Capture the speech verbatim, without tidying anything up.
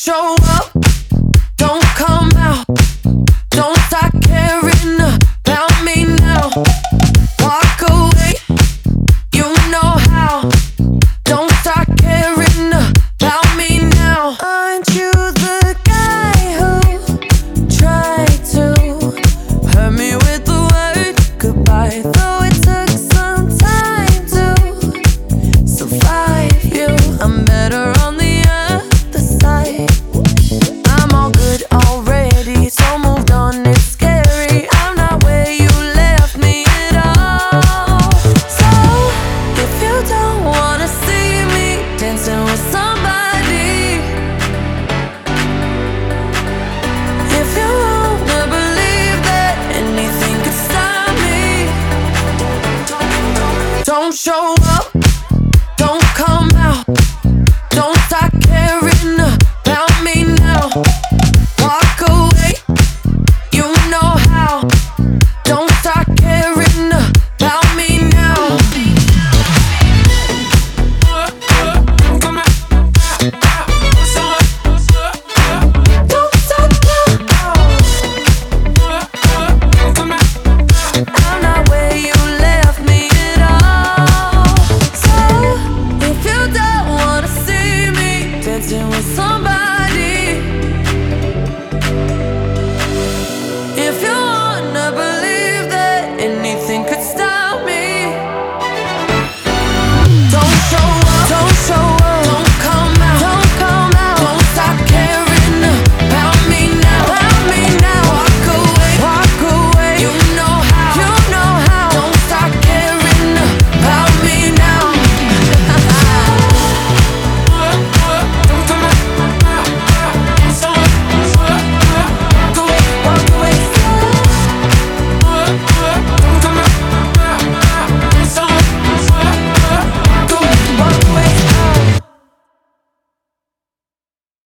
show up, don't come out, don't start caring about me now. Walk away, you know how, don't start caring about me now. Aren't you the guy who tried to hurt me with the word goodbye? Though it took some time to survive you, I'm better on the other side. I'm all good already, so moved on, it's scary. I'm not where you left me at all. So, if you don't wanna see me dancing with somebody, if you wanna believe that anything could stop me, don't show up, don't come out, don't start caring about me now. Walk away, you know how, don't start caring about me now. Don't stop now. I'm not where you left me at all. So if you don't wanna see me dancing with somebody,